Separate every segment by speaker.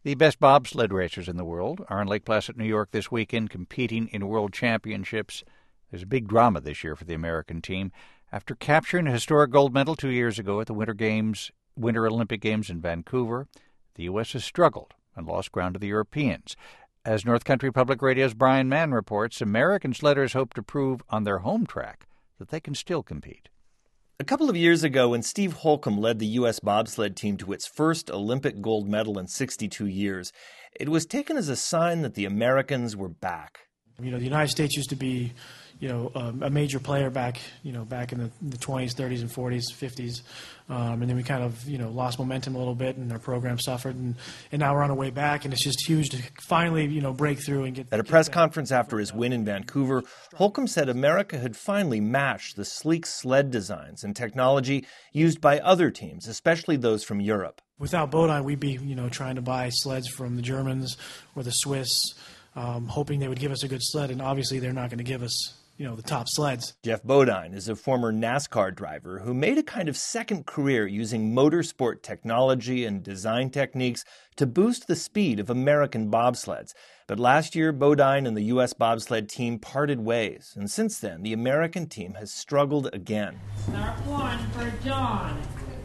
Speaker 1: The best bobsled racers in the world are in Lake Placid, New York this weekend competing in world championships. There's a big drama this year for the American team. After capturing a historic gold medal 2 years ago at the Winter Olympic Games in Vancouver, the U.S. has struggled and lost ground to the Europeans. As North Country Public Radio's Brian Mann reports, American sledders hope to prove on their home track that they can still compete.
Speaker 2: A couple of years ago, when Steve Holcomb led the U.S. bobsled team to its first Olympic gold medal in 62 years, it was taken as a sign that the Americans were back.
Speaker 3: You know, the United States used to be, a major player back in the 20s, 30s, and 40s, 50s. And then we kind of, lost momentum a little bit, and our program suffered. And now we're on our way back, and it's just huge to finally, break through and get.
Speaker 2: At a press conference after his win in Vancouver, Holcomb said America had finally matched the sleek sled designs and technology used by other teams, especially those from Europe.
Speaker 3: Without Bodine, we'd be, trying to buy sleds from the Germans or the Swiss, hoping they would give us a good sled, and obviously they're not going to give us the top sleds.
Speaker 2: Jeff Bodine is a former NASCAR driver who made a kind of second career using motorsport technology and design techniques to boost the speed of American bobsleds. But last year, Bodine and the U.S. bobsled team parted ways, and since then, the American team has struggled again.
Speaker 4: Start one for John.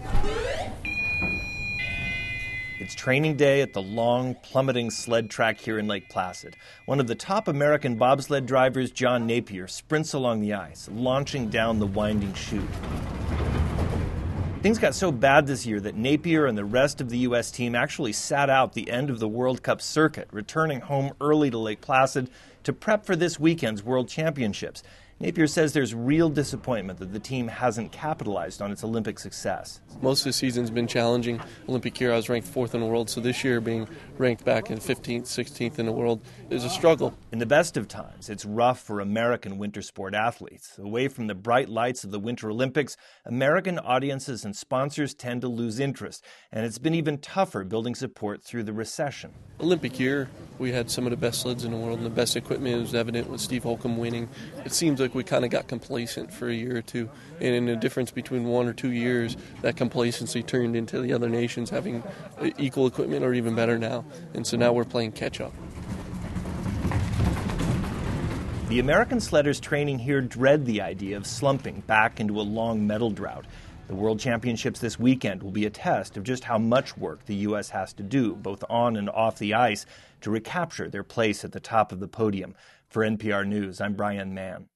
Speaker 2: It's training day at the long, plummeting sled track here in Lake Placid. One of the top American bobsled drivers, John Napier, sprints along the ice, launching down the winding chute. Things got so bad this year that Napier and the rest of the U.S. team actually sat out the end of the World Cup circuit, returning home early to Lake Placid to prep for this weekend's World Championships. Napier says there's real disappointment that the team hasn't capitalized on its Olympic success.
Speaker 5: Most of the season's been challenging. Olympic year, I was ranked 4th in the world, so this year being ranked back in 15th, 16th in the world is a struggle.
Speaker 2: In the best of times, it's rough for American winter sport athletes. Away from the bright lights of the Winter Olympics, American audiences and sponsors tend to lose interest, and it's been even tougher building support through the recession.
Speaker 5: Olympic year, we had some of the best sleds in the world, and the best equipment was evident with Steve Holcomb winning. It seems like we kind of got complacent for a year or two, and in the difference between 1 or 2 years, that complacency turned into the other nations having equal equipment or even better now, and so now we're playing catch-up.
Speaker 2: The American sledders training here dread the idea of slumping back into a long medal drought. The World Championships this weekend will be a test of just how much work the U.S. has to do, both on and off the ice, to recapture their place at the top of the podium. For NPR News, I'm Brian Mann.